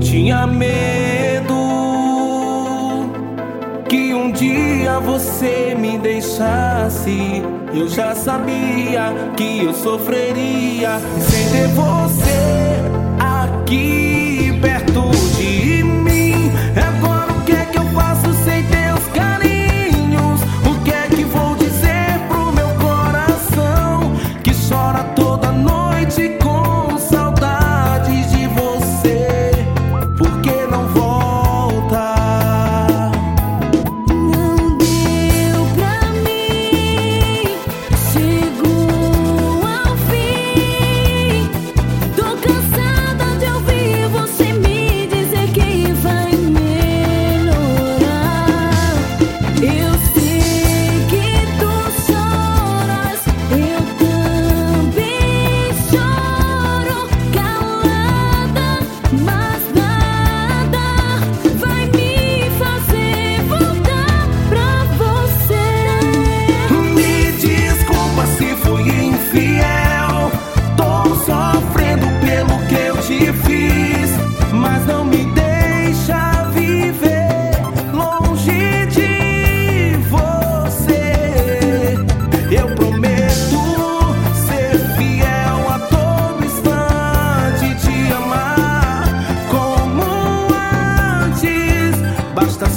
tinha medo que um dia você me deixasse. Eu já sabia que eu sofreria sem ter você aqui perto de mim. Agora o que é que eu faço sem teus carinhos? O que é que vou dizer pro meu coração que chora toda noite com saudades de você? Por que não volta? Não deu pra mim, chegou ao fim. Tô cansada de ouvir você me dizer que vai melhorar. Eu sei que tu choras, eu também choro, calada, mas nada vai me fazer voltar pra você. Me desculpa se fui infiel, tô sofrendo pelo que eu te fiz, mas não me deixa viver longe de você. Eu prometo ser fiel a todo instante, te amar como antes. Basta